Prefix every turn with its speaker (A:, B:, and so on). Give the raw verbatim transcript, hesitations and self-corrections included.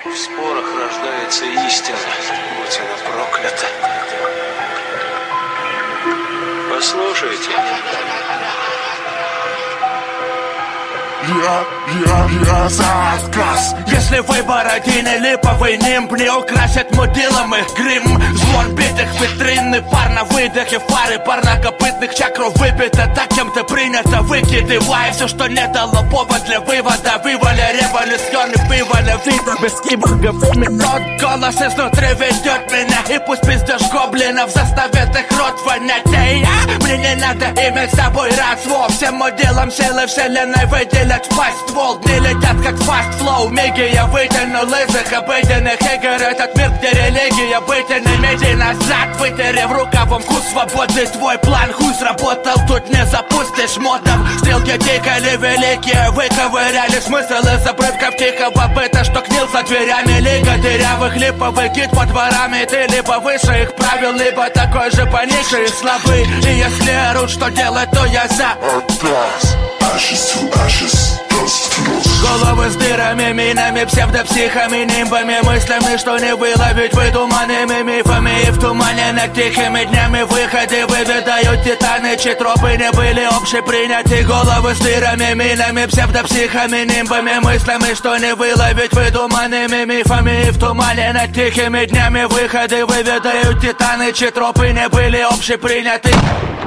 A: В спорах рождается истина, будь она проклята. Послушайте.
B: Я, я, я за отказ.
C: Если выбор один и липовый нимб не украсят мудилом их грим. Звон битых витрины, пар на выдохе, фары парнокопытных чакров выпито. Так кем-то принято, выкидывая все, что не дало повод для вывода. Вываля революционный вываля вида без киборгов. Тот голос изнутри ведет меня, и пусть пиздешь гоблинов заставит их рот вонять. И я, мне не надо иметь с собой родство. Всем моделам силы вселенной выделят пасть ствол. Не летят как фаст флоу. Миги я вытянул из их обыденных игр. Этот мир, где религия бытен, меди назад, вытерев рукавом вкус свободы. Твой план хуй сработал, тут не запустишь модов. Стрелки тикали великие, выковыряли смысл из обрывков тихого быта, что гнил за дверями. Лига дырявых липовый гид по дворами. Ты либо выше их правил, либо такой же пониже и слабый. И если орут, что делать, то я за
B: отказ. Ashes to ashes, dust to dust.
C: Головы с дырами, минами, псевдопсихами, нимбами, мыслями, что не выловить выдуманными мифами. И в тумане над тихими днями выходы выведают титаны, чьи тропы не были общеприняты. Головы с дырами, минами, псевдопсихами, нимбами, мыслями, что не выловить выдуманными мифами. И в тумане над тихими днями выходы выведают титаны, чьи тропы не были общеприняты.